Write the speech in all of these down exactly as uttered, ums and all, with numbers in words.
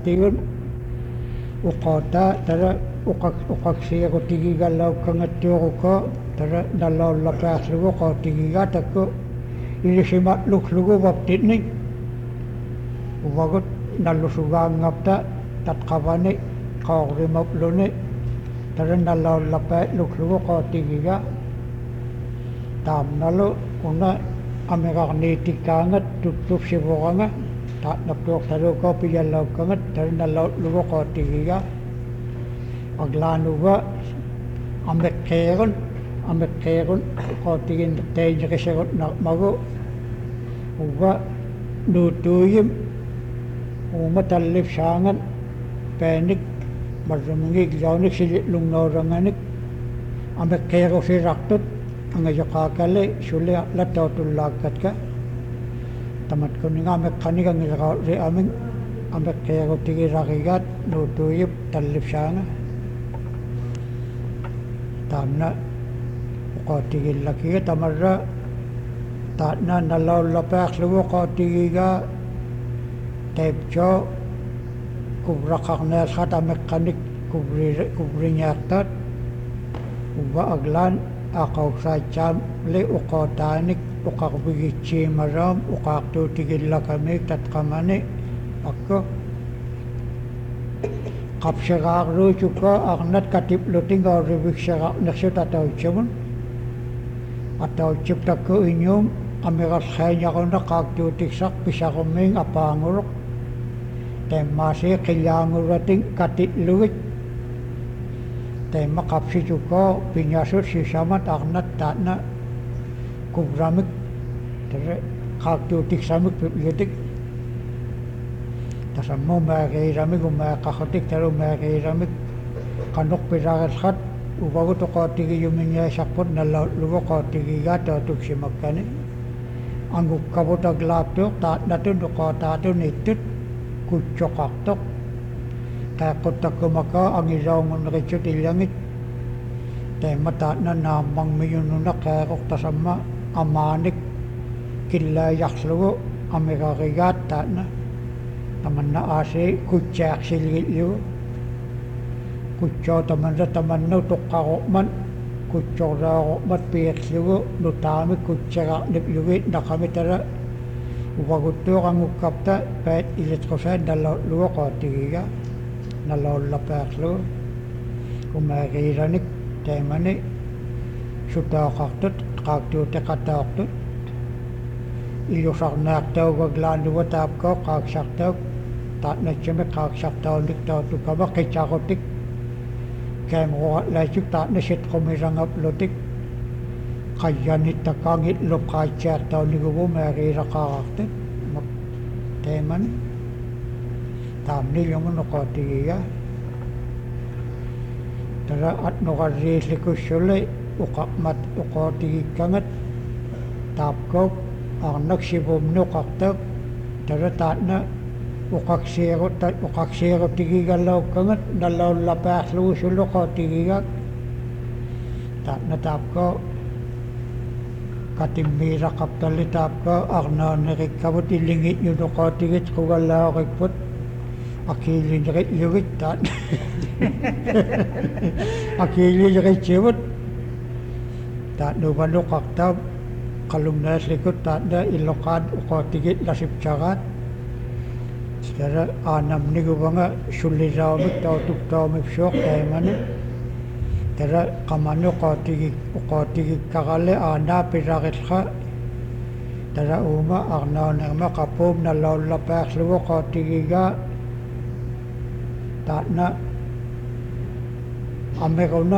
tigun uqota tara uqak uqaksiyagu tigigallaukkangattiuruko tara nallaullapaarlugu qootigigatakku ilisimatluqlugu vaptitni uvagut nallusugaangapta tatqavani qaorrimapluni tara nallaullapaatluqlugu qootigiga taamnalu una amiqarniitikkaangat tuttupsivuqanga taatnaptuuqtaluuko piyallauqqangat tara nallaullapaatlugu qootigiga aglaanuga ameqqeerun ameqqeerun qootigin teiñiqisegut naqmagu uga nuutuuyim uuma tallipsaangan paanik marrumingik jaunik sililungnooranganik ameqqeerusirartut angajoqaakali suli latautullaakkatka tamatkuninga ameqqanigangileqauriaming ameqqeerutigiraqigaat nuutuuyip tallipsaanga taamna uqootigillakiga tamarra taatna nallaullapaarlugu qootigiga taipco kubraqarnealqat ameqqanik kubriñaartat uva aglaan aqauksaatsaamli uqootaanik uqarvigitsiimaraam uqaartuutigillakami tatqamani akku qapseraarluutukka arnat katiplutingaurivikserarnersut atauitsamun atauitsiptakku iñuum amiqarlhaañaquna qaaktuutiksaq pisarummiing apaanguruq taimmaasii qillaanguratin katitlugit taimma qapsitukko piñasut sisamat arnat taatna kubramik tere qaaktuutiksamik piplutik tasammu maaqiiramik umaaqaqatik taru maaqiiramik qanuqpiraqilqat uvagut uqootigiyumiñaisarput nallaullapaatlugu qootigiga tautuksimakkani angukkavut aglaaptuuq taatnatun uqootaatun ittut kutsoqartoq qaaqquttakkumaka angisaungunrichut illangit taimma taatna naammangmiyununa qaaquq tasamma amaanik killaayarlugu amiqarigaat taatna tamanna aasi kutsaaqsilgillugu kutsoo tamanna tamannu tuqqaruqman kutsoraaruqmat piiqlugu nutaamik kutsaraqniplugi naqamitara uvaguttuuqangukkapta paat ilitqusaa nallaullapaatlugu qootigiga nallaullapaarlugu umaaqiiranik taimani sutaaqartut qaaktuutiqataaqtut illusarnaaqtaugaglaanuga taapkoo qaaksartauk taatnatsami qaaksartaunik tautukama qitsarutik kaamruqatlaatsuk taatna sitqumirangaplutik qayyanittakaangitlup qaatsiartaunigugu maaqiiraqaarartut taimani taamnillumun uqootigiga tara atnuqarriillikussulli uqaqmat uqootigikkangat taapkook arnaksivumnuqartak tara taatna uqaksiirut uqaksiirutigigallaukkangat nallaullapaarlugu sullu qootigigak taatna taapko katimmiiraqaptalli taapko arnaanerikkavut illingitñunu qootigit qugallaorikkut akiiliniqitlugit taat akiiliniqitsivut taatnuvanuqartaam qalumnaaslikut taatna illoqaan uqootigit lasipsaraat tara aanamniguvanga sullisaamik tautuktaumipsuuq taimani tara qamani uqootigik uqootigikkaqalli aanaa piraqilqa tara uuma arnaanerma qapuum nallaullapaarlugu qootigiga taatna amiquna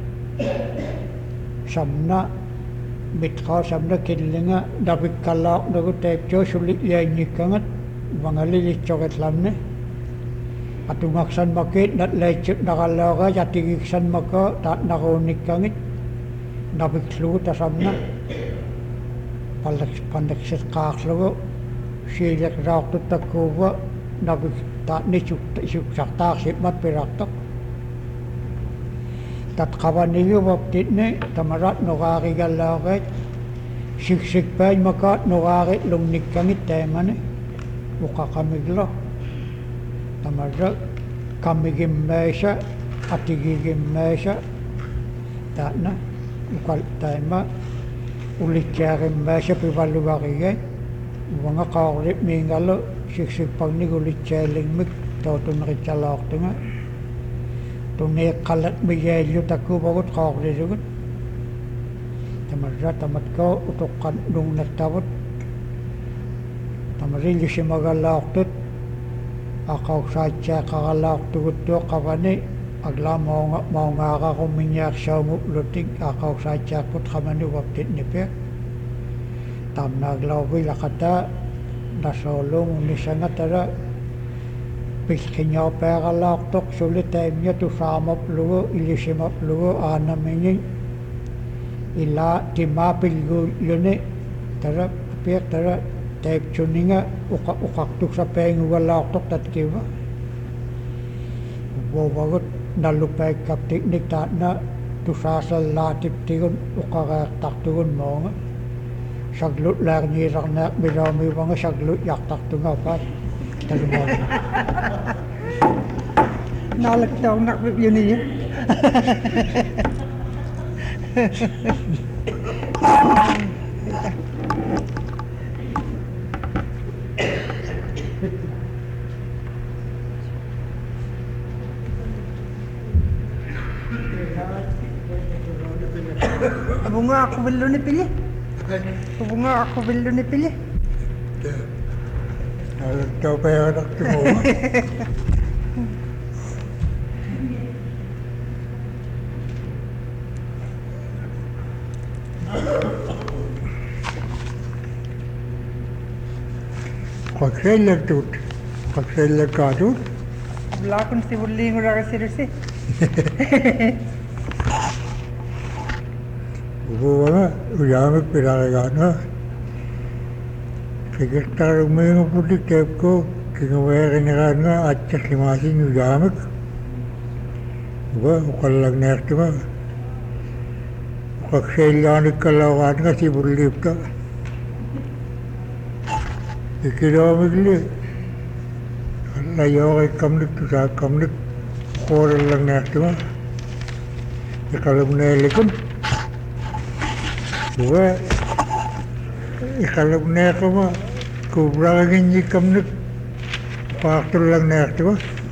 samna mitqaa samna killinga navikkallaaqnugu taipcoo sulli'liainnikkangat vangalilitsoqitlamni atungaqsanmakit natlaitsip naqallaaqa yatigiksanmaka taatnaquunnikkangit naviklugu tasamna panneksitqaarlugu siiliqraaqtuttakkuuva navik taatni isuksartaarsipmat pirartoq tatqavaniguvaptitni tamarat nuqaarigallaaqait siksikpain makaat nuqaarit lungnikkangit taimani uqaqamiglo tamarra kamigimmeisa atigigimmeisa taana ukal taima ulitsaagimmeisa pivalluvarigay uanga qaarlip miingallu siksipparnik ulitsaalingmik tootuneritsalaortunga tuneeqqalat migaallu takkuupagut qaarlilugut tamarra tamatkoo utoqqan nungnartavut tamarillisimagallaortut aqausaatsaaqqaralaortuguttuo qavani agla maunga maungaaqaqumminniarsaungu lutik aqausaatsaakkut qamani uvaptit nipe tamnaaglauvilaqata nasoolungu nisangatara pilqinniorpeaqalaortoq suli taimnia tusaamaplugu ilisimaplugu aanamingin ila timaapilguulluni tara piaq tara taipchuninga uqa uqartuksapeingugalaortoq tatkiva uvovagut nallupaikkartiknik taatna tusaasallaatiptigun uqareertartugun moonga saglut laarniisarnaaq milaumiuvanga saglut yartartunga apaat talumoona naalaktaunaqvip yuniya bunga aku belum dipilih bunga aku belum dipilih kalau tahu payah nak temu Kakek lekut, kakek lekatut. belakang si bullying udah kasih sih Bukan, ujame piralagana. Sekitar minggu putih tepko, kini mereka negara acak limasi ujame. Bukan, kalau lagi nerti mah, kakek lani kalau ada si bully itu. Ikiramik le, Allah yang kamlik tu sah kamlik, orang lagi nerti mah. Kalau menelpon Bukan, kalau naik apa, kubra lagi ni kamne, faktor lang naik tu.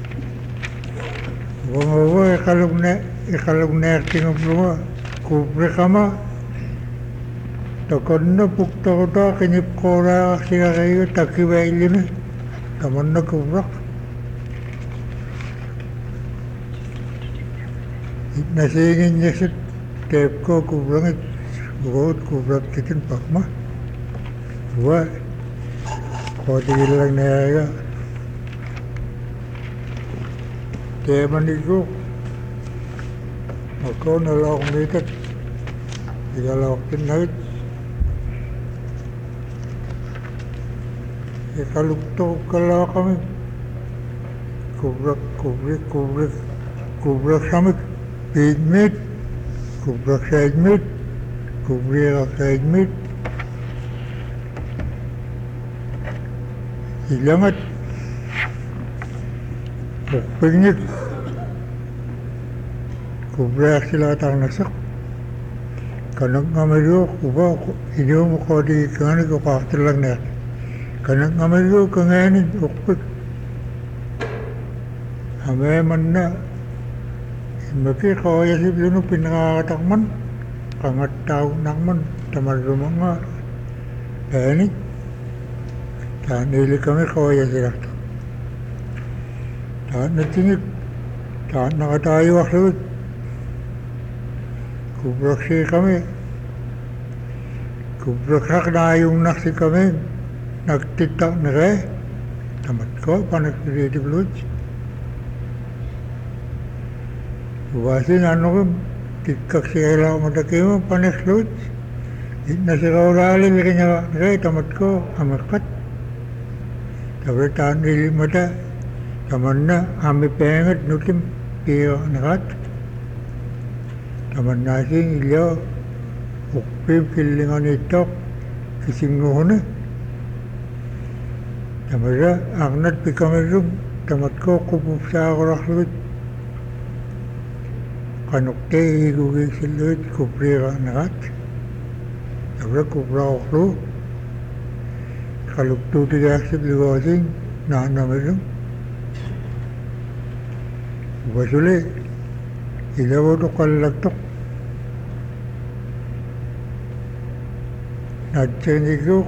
Bukan apa, kalau naik, kalau naik tinggal semua, kubra kama, takkan na bukta kota kenyip kora siarai takki bayi ni, kaman na kubra. Nasi ingin nyeset, tepko kubra ni. बहुत खूबसूरत किचन पकमा हुआ बहुत ही लगने आएगा तेमनी को और कौन लोग मिलकर ये लोग किन्हीं ये kalau तो kalau kami kubrak kubrik kubrik kubrak samik pigment kubrak segment kubrir segment ilangat pigment kubrak sila tang nasak kanak ngamero kuba idiom mo kodi kanak ko paktilang na kanak ngamero kanganin ukpik hame man na maki kaya si bino pinakatakman kangat tau nakman tamar rumanga ini dan ini kami kaya sila dan natingit dan nakatayo waktu kubraksi kami kubraksak na yung naksi kami nagtitak na kaya tamat ko panak-creative lodge Wasin ano ko, tikak siya lang mataki mo, paneslot. Na si Kaurali, may kanya kaya tamat ko, amakat. Tapos taan nili mata, taman na, ami pengat, nutim, piyo nakat. Taman na sing ilyo, ukpim, kilingan itok, kisinguhon na. Taman na, agnat, pikamirung, tamat ko kupupsa ko raklut kanukte igugig silut kuprira nagat abra kupra oklu kaluktu tiga sibligosin na namelum basule ilawo to kallaktok nadcheniguk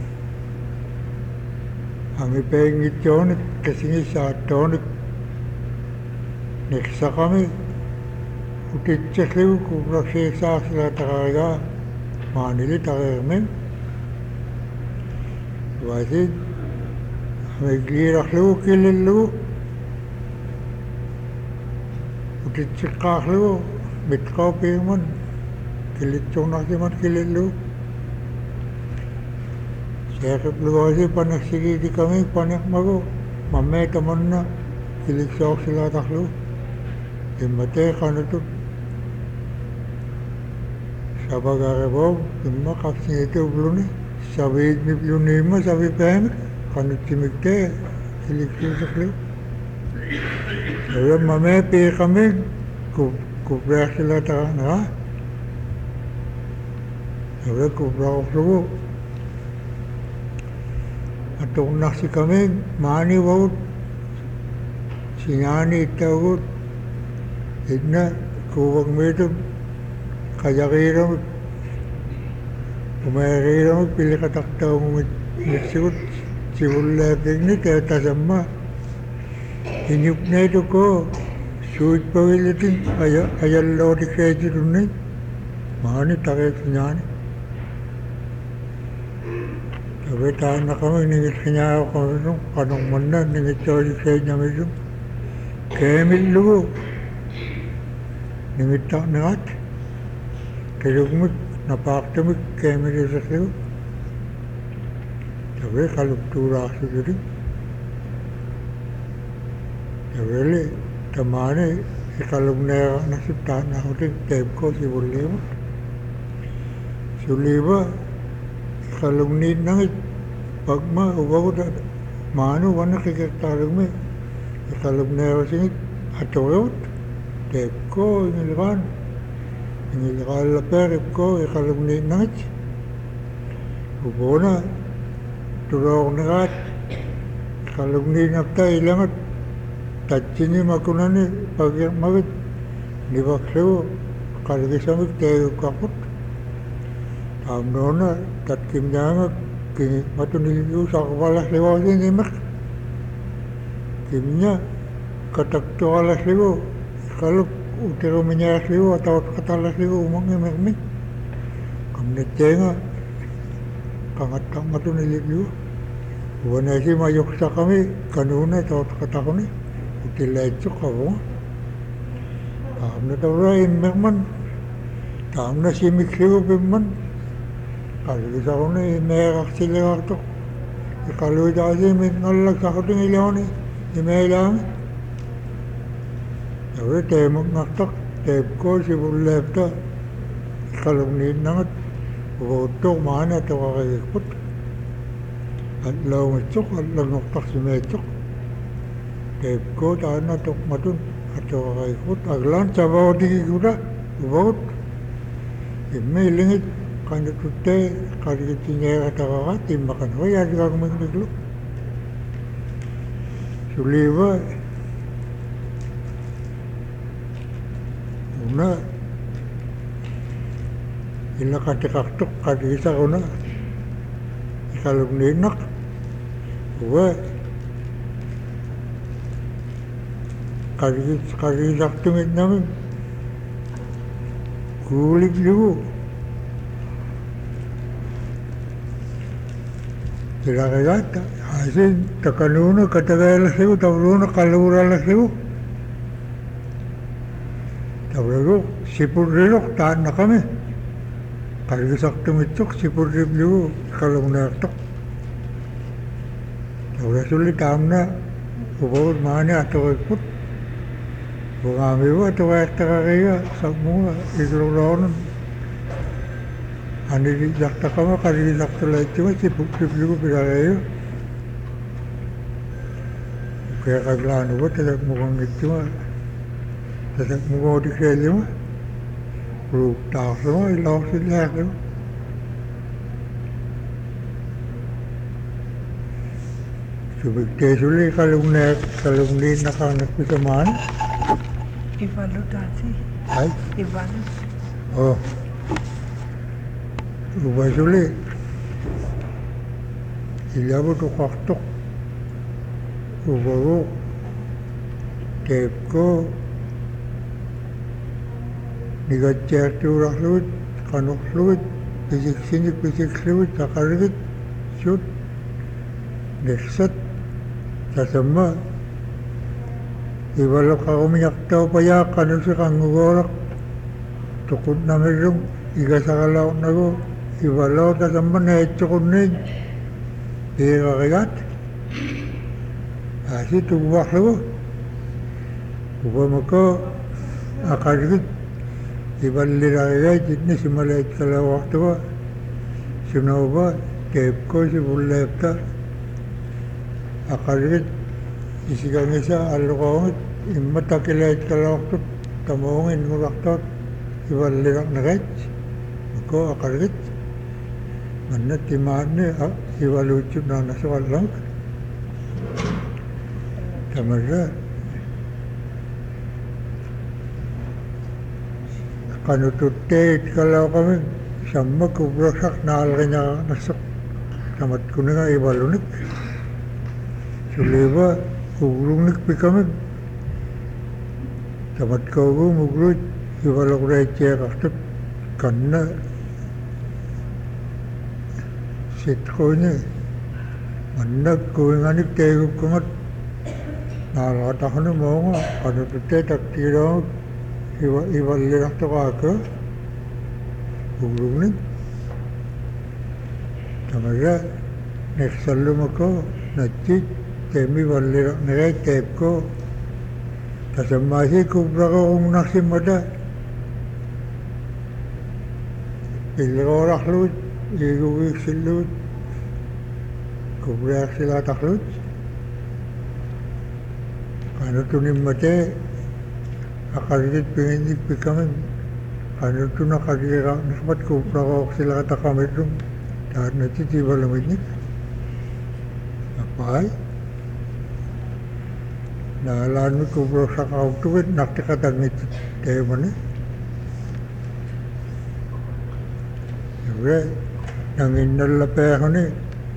Kami pengen tonit kesini saat tonit neksa kami utitches lewu kubra shesa sila takaga manili takarmen wasid kami glirak lewu kilil lewu utitches kak lewu mitkau pengen kilit chong nasiman kilil lewu Saya keluarga panas segi di kami panas mago, mama teman na kilik sok sila taklu, imate kan itu sabaga rebo, imma kapsi itu belum ni, sabi ni belum ni imma sabi paham, kan itu mikte kilik sok taklu, saya mama pe kami ku ku berak sila tak na, saya ku berak lu. Atau nasi kami mani baut sinani taut idna kubang metu kajagiram umagiram pilih katak tahu mitsut cibulla begini kata sama hinyupnya itu ko suit pawilitin ayah ayah lori kerja tunai mani tarik sinani Tapi tahan na kami, ningit kanya ako kami nung kanong manda, ningit chori sa inyo medyo. Kemil lugo. Ningit tak nangat. Kilugmik, napaktamik, kemil sa siyo. Sabi, kalugtura sa diri. Sabi, li, tamani, ikalug na nasiptahan na ako din, tape ko si Buliba. Si Buliba, Kalau ni nangit pagma ubaw da mano wana kikirtarag me kalau nero singit atawot tep ko ingilkan ingilkan la perip ko kalau ni nangit ubona turok nagat kalau ni napta ilangat tatchini makunani pagyak magit nibaksewo kalgisamik tayo kapot Amnona tat kimnyanga kini matuniliu sa kapalas liwa ini mak kimnya katak tualas liwa kalau utero menyaras liwa atau katalas liwa umangnya mak kamne cenga kangat kang matuniliu wana si mayok sa kami kanuna atau katakuni utilay itu kabo amna tawra imman tamna si mikliu bimman Kalau kita ni merah sila tu, kalau dah je min Allah kau tu ni leoni, ni merah. Jadi temu naktak, temu ko si bulat tu, kalau ni nangat, waktu mana tu kau ikut, kalau macam kalau naktak si macam, temu ko dah na tu matun, atau kau ikut, aglan cabaw di kita, waktu, ini lingit. Kalau tutte kalau tinggal kata orang timbakan, oh ya juga kami dulu. Suliwa, una, ina kata kaktuk kalau kita una, kalau ni nak, gua kalau kalau kaktuk ni nama, kulit dulu. Kira-kira, hasil takaluna katagayala siyo, tauluna kalura siyo. Taulero, sipur rilok, taan na kami. Kaligisak tumitok, sipur rilok, kaluna tok. Taulero sulit taam na, ubawad maani ato ikut. Bungami wa, ato kayak takakaya, sa mga, ikrulaonan. Ani di jakta kama kali jakta lagi cuma si bukti bukti beraya. kaya kaglano ba, tatak mukhang ito nga. Tatak mukhang di kaya mo. Pero takas mo, ilaw sila ako. Subig tayo suli, kalung na, kalung na nakanak ko sa man. Ivalo dati. Ay, Ivalo. oh. Ubay suli. Ilabo to kaktok. Ubaro. Tape ko. Nigatsyar turak luwit. Kanok luwit. Pisik sinik, pisik luwit. Kakarigit. Shoot. Neksat. Sasama. Ibalok ako miyaktaw payak. Ano siya kang ugorak. Tukod na merong. Iga sa kalaw na ko. Ibalok sasama na etsukod na. Ika kayat. Asi tubak ko. Ubay mo ko. Akarigit. Ibalira kayat. Jitni si malayat kalaw waktu ba. Sunaw ba. Tape ko si bulep ta. Akarigit. Isigang isa. Alukawangit. Imatakilayat kalaw waktu. Tamawangin mo waktu. Ibalira na kayat. Ako akarigit. Manat timaan ni. Iwaluchip na nasukal lang. Tamarra. Kanututay kalau kami sama kubrosak naalanya nasuk. Tamat ko na nga iwalunik. Suliba, ugrungnik pi kami. Tamat ko ko mugrut. Iwalok rece kaktot. Kanna. Sitko niya. Manag ko nga ni tegop ko nga. Nalata ko na mo nga. Kanututay taktira. Iwalirak to ka. Ugrungnik. Tamarra. Next salum ako. Natsit. Temi walirak na kay tape ko. Kasamasi kubra ko kung naksimada. Pilikorak lut. Igugig silut. Kubra sila taklut. Kano tunim mate. Akarigit pingindik pikamin. Kano tu nakarira. Nasmat kubra ko sila takamit rum. Dahil natitiba lamidnik. Apay. Naalaan mo kubra sa kautuwit. Naktikatagit tayo mo ni. Siyempre. Nanginal na pa ako ni.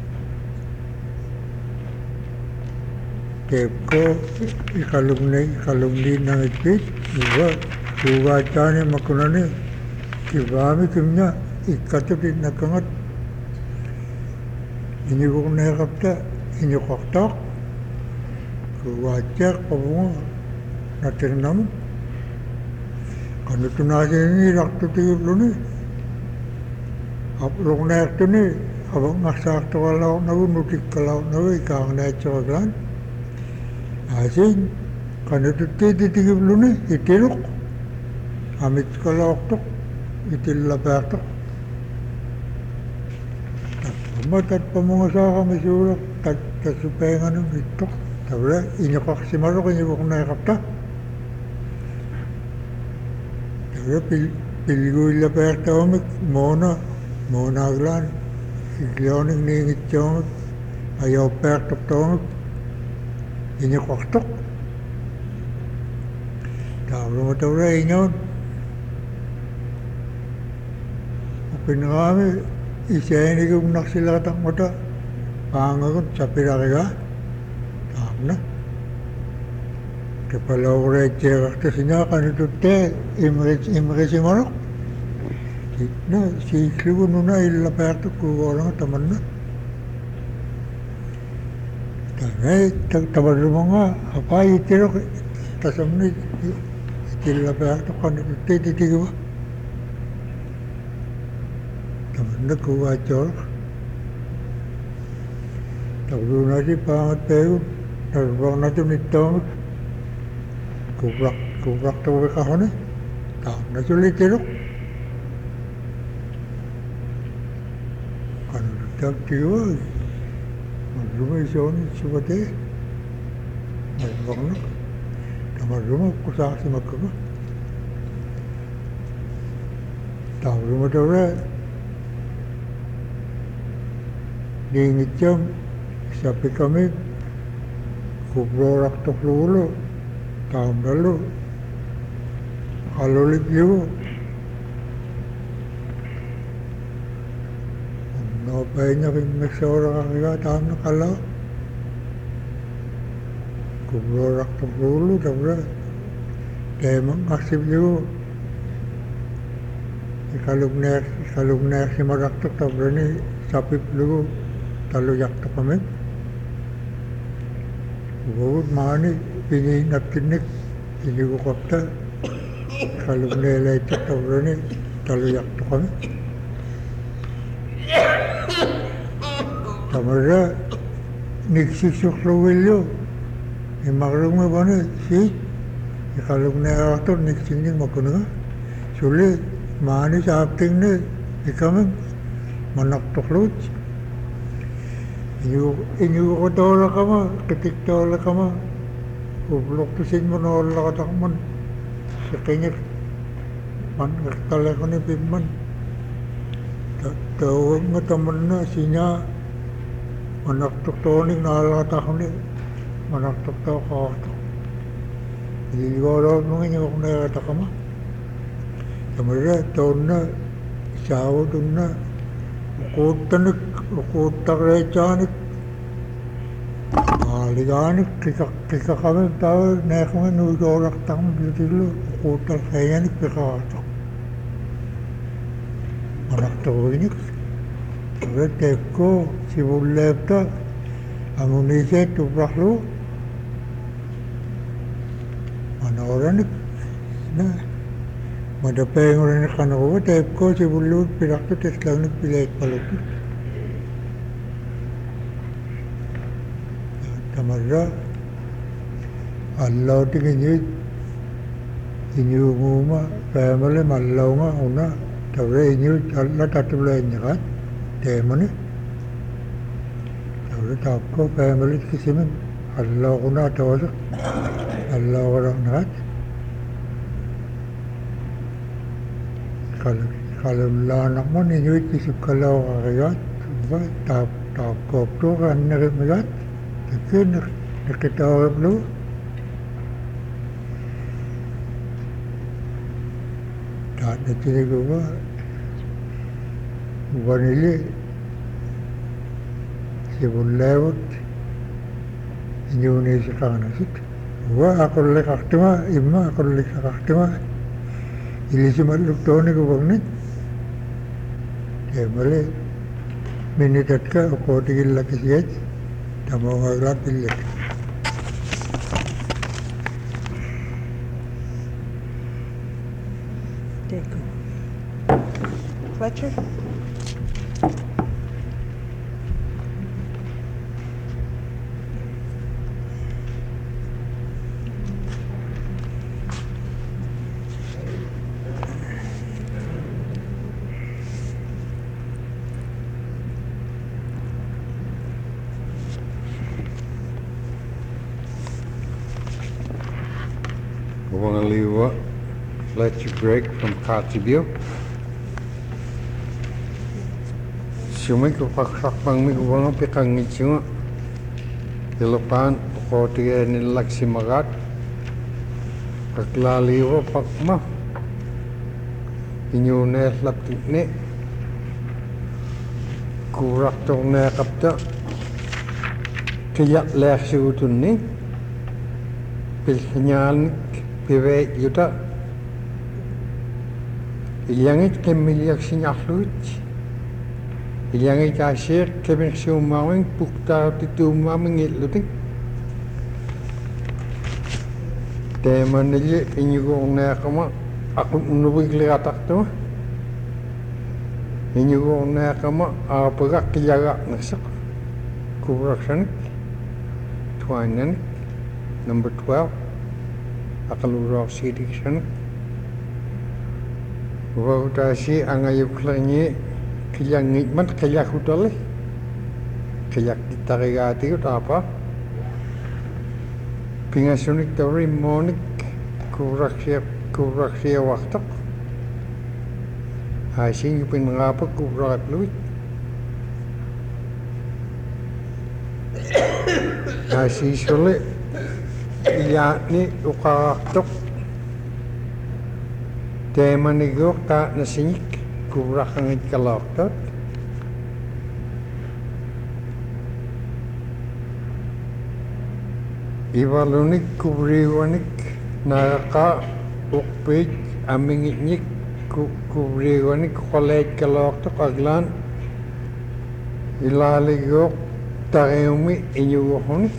Tape ko, ikalong na, ikalong din ng ipit. Diba? Sugat ka ni makuna ni. Kibami kimnya, ikatupit na kangat. Inibok na yakapta, inyukaktak. Sugat siya, pabunga. Natin naman. Kano tunasin ni, raktutigip lo ni. Apulong na yakto ni. Abang nasakto kalaw na ko, nutik kalaw na ko, ikang na ito kaglan. Asin, kano tutitigip lo ni, itilok. Amit kalaw tok, itilapatok. Matat pa mga sa kami surak, tasupengan ng itok. Sabi, inyakak si Maro, kanyibok na yakapta. Sabi, pilgoy laperta omik, mona. Mona aglan, iglioning ningit chomik, ayaw pertok tomik, inyakaktok. Sabi mo tawra inyon. Upin kami, isayin ikong naksilatak mo ta, pangagot sa piraka, sabi na. Kapalaw ko rin tiyakak ta sinya, kanitute, imre si Marok. Na, si Ikligo nuna ilaperto ko orang taman na. Tanay, taman mo nga, apa itirok, tasam na itilaperto ka na tititigwa. Taman na kuwa tiyok. Taglo na si pangat tayo, nagbang na ito nito. Kubrak, kubrak tawa ka ho na. Taman na sulit tirok. Tagtiwa, maglumay siya ni Subate. Nagpaknak. Tamaruma ko sa kasi magkaka. Tamaruma daw rin. Diingit jam. Sabi kami. Kubrorak to flulo. Taam dalo. Kalulit liwo. Napay niya kung nagsora kaya taam na kalaw. Kubrorak to flulo. Dabra. Temang kasip liwo. Ikalugner. Ikalugner si maraktok. Dabra ni sapip liwo. Taluyak to kami. Bawat mani, pinihinap tinik, hindi ko kapta. Kalong nilay ito tawra ni, taluyak to kami. Tamara, nigsisok lawilyo. Imakarong mo ba na, si? Ikalong nilay ito, nigsingin mo ko na. Suli, mani sa apting na, ikaman, manaktok lawit. Inyo, inyo ko dola ka ma, kitik dola ka ma. Ublok to sin mo na wala ka takman. Sa kanya, man, kakala ko ni Pimman. Tawag nga taman na, sinya, manaktok toning na wala ka takman ni. Manaktok to ka ka. Iliwala mo nga niya kung nakata ka ma. Tamara, taon na, isawa doon na. Ukod tanik, ukod takrechanik. Aliganik, kika kami tao, nekong nudorak takang bitilo. Ukod takrechanik, pikatak. Manaktawinik. Tabi, teko, sibullepta. Amunise, tupraklo. Manoranik. Na. Madapay ng rin ka na ko, type ko, si Bulod, pinakto, test lang nagpilit palito. Tamarra, allaw tingin yun, inyo nguma, family, malaw nga, una, tabre inyo, alla tatulay niya ka, tema ni. Tabre tap ko, family, kasi man, allaw ko na, tawasak, allaw ko lang na ka. Kalau anak mo ninyo isip kalau kakayat, ba tap tap kopto kan narimagat, tapi nak nakitawag lo. Tak ada cerita ba, vanili, sibulewat, Indonesia kan asit. Wah aku lekak cuma, imma aku lekak cuma. Ilisi maluk toni ko bagnet. Temale minitat ka ko tigil la kisiyat. Tamo ngaglat pilit. Teko. Fletcher? Liwa, let you break from Katibio. Sumay ko paksakpang mi kuwang pikang ngitsinga. Ilopan, pukotiya nilak si magat. Kaklaliwa pakma. Inyune laptik ni. Kurak tong nakapta. Kaya lek si utun ni. Pilkanyal piwe yuta ilyangit kemilyak sinyaklut ilyangit asir kemik siumawing pukta titumaming itluting teman nili inyugong nakama ako unubig ligatak to inyugong nakama apagak kiyaga nasak kubraksanik twainanik number twelve akalurok sidik sana. Wawtasi ang ayuklangnya kaya ngitmat kaya hutale. Kaya kita kaya itu apa? Pingasunik tori monik kuraksia kuraksia waktu. Hasil pingapa kurak luit. Hasil sulit ya ni ukarak tema nigok tak nasinik kurak angit kalok tot. Iwalunik kubriwanik naka ukpik amingitnik kubriwanik kolej kalok tot aglan ilaligok tareumi inyuhonik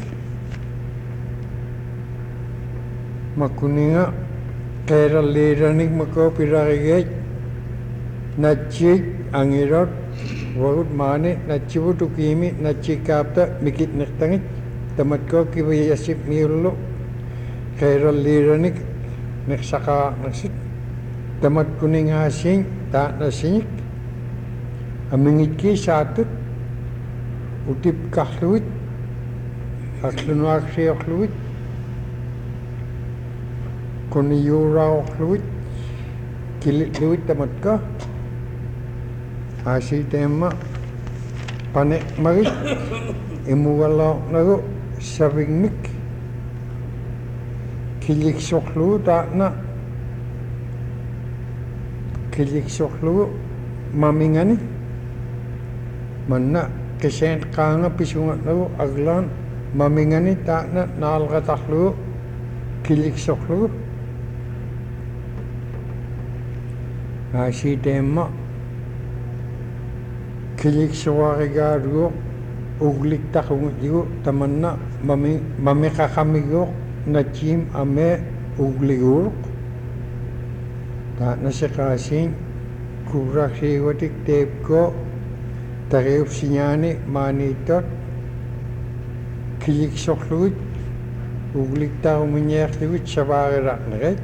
makuninga kera leranik mako pirarigay nachik angirot warut mane nachibutu kimi nachikapta mikit nektangit tamat ko kibayasip miulo kera leranik neksaka naksit tamat kuning hasing tak nasinik amingit ki satut utip kahluit aklunuak siyakluit kuni yura okluit kilit luit tamat ka asi tema panek marit imuwalo nago savingnik kilik soklu tak na kilik soklu mamingani mana kesen kanga pisungat nago aglan mamingani tak na nalgataklu kilik soklu asi tema kilik sawarigaru uglik takungut yu tamanna mami mami kakamigo nachim ame ugligur ta nasikasin kurak siwatik tep ko tareuf sinyani manitot kilik soklut uglik takumunyak liwit sawarirak naret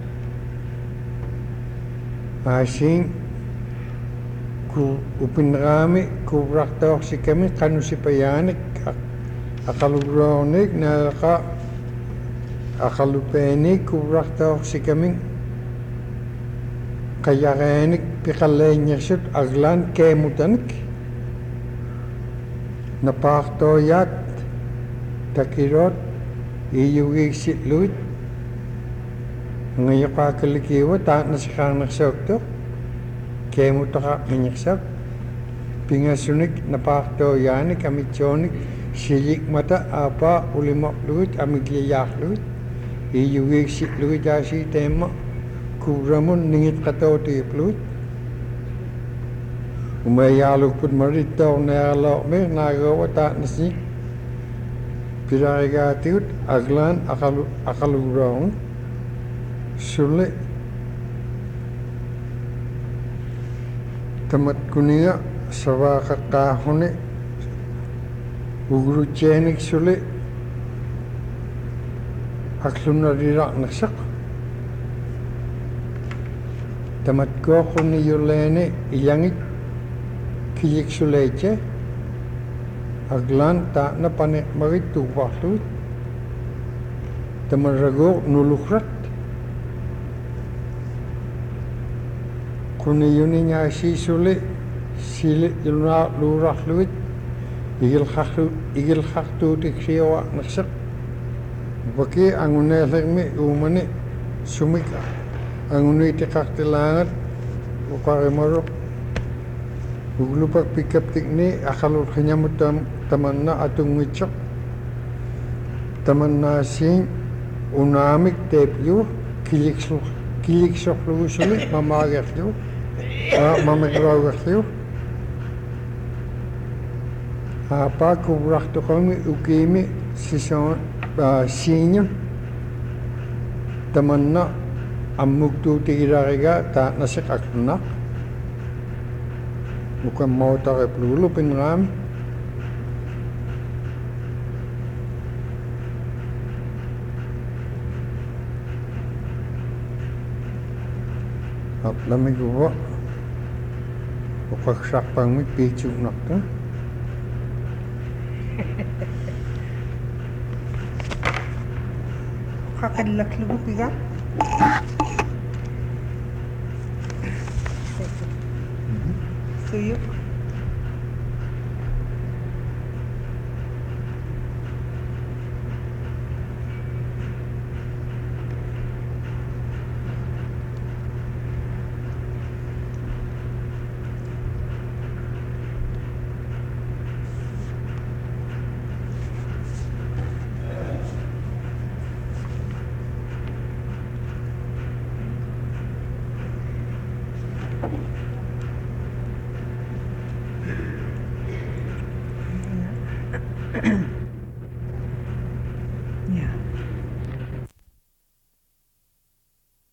asing ku upinrami kubrak tawak si kami kanu si payanik akalugronik na ka akalupenik kubrak tawak si kami kayarenik pikalenya sut aglan kemutanik napaktoyat takirot iyugig sitluit ngayon kakalikiwa tak nasikang nagsoktok kemo taka menyeksak pingasunik napakto yani kami chonik silik mata apa ulimak luit amigyayak luit iyugig sit luit asi tema kuramun ningit kato tip luit umayaluk pun maritaw na alok me nagawa tak nasik pirarigatiut aglan akalu akalurong sulit tamat kuninga sawa kakahone ugru chenik sulit akluna rirak naksak tamat ko kuni yulene iyangit kiyik suleche aglan ta na panek marit tubahlut tamarago nulukrat kuni yuni nya si sulit silit lura lurah luit igil khaktu igil khaktu tiksiwa naksak baki angune lagmi umane sumika angune tikaktilangat ukare marok uglupak pikap tikni akalul kanyamut tamanna atung wicok tamanna sing unamik tepyu kilik su kilik soklu sulit mamagat yu mamagat yu apa kubrak to kami ukimi sison sinya tamanna amugtu tigiraga ta nasik akna bukan mau tarik dulu penram học lami gua bukan sapang mi picu nak tu kakadlak lugu piga. Suyuk.